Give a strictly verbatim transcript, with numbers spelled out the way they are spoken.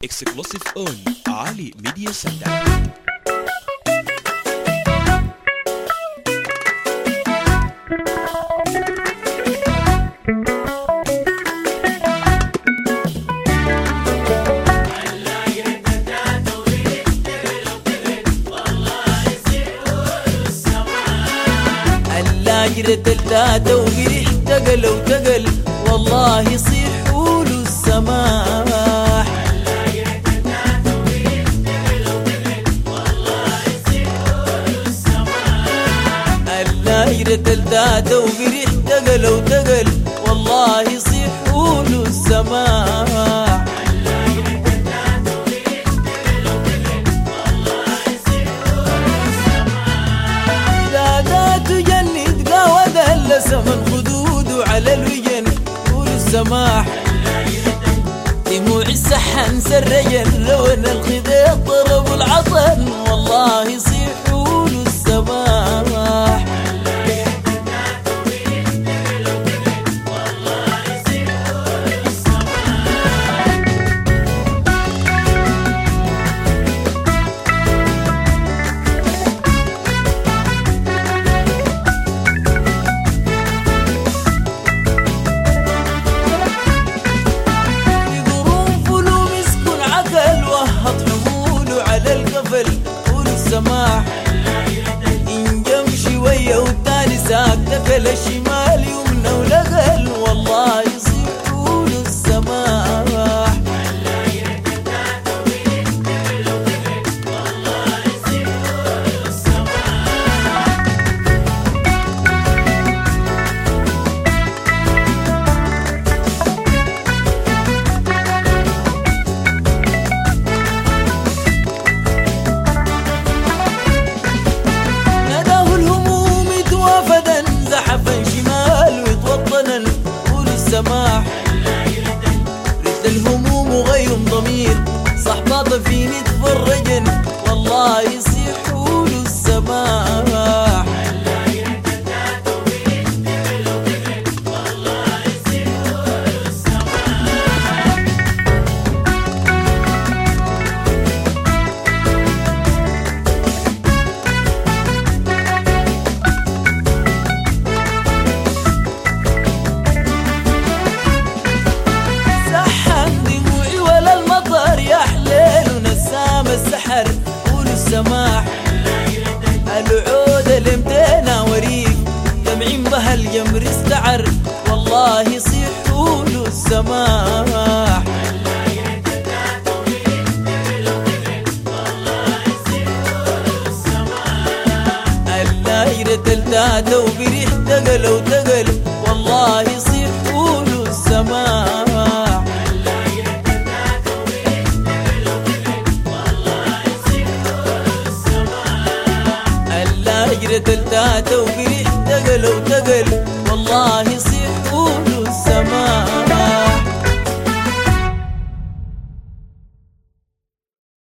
exclusive on Ali Media Center. لاجرة التاتا وقريح تقل وتقل والله يصير حول السماح. اللاجرة التاتا وقريح تقل وتقل والله يصير حول السماح. سمن خدوده على الوجن قول السماح. دموع السحن سرجن لون الخديط ضرب العطن والله يصيح حول السماح. قول السماح إن جمشي ويا والتاني ساق دخل الشمال يمنى ولقل والله يصير قول السماح. السماح رد الهموم وغيرهم ضمير صحباطه فيني تفرجن والله يصير حول السماح. السحر قول السماح العود الامتينا وريق دمعين بها الجمر استعر والله يصير حول السماح. اللاجرة التاتا وقريح تقل وتقل والله يصير حول السماح. لاجرة التاتا وقريح تقل وتقل والله يصير حول السماح.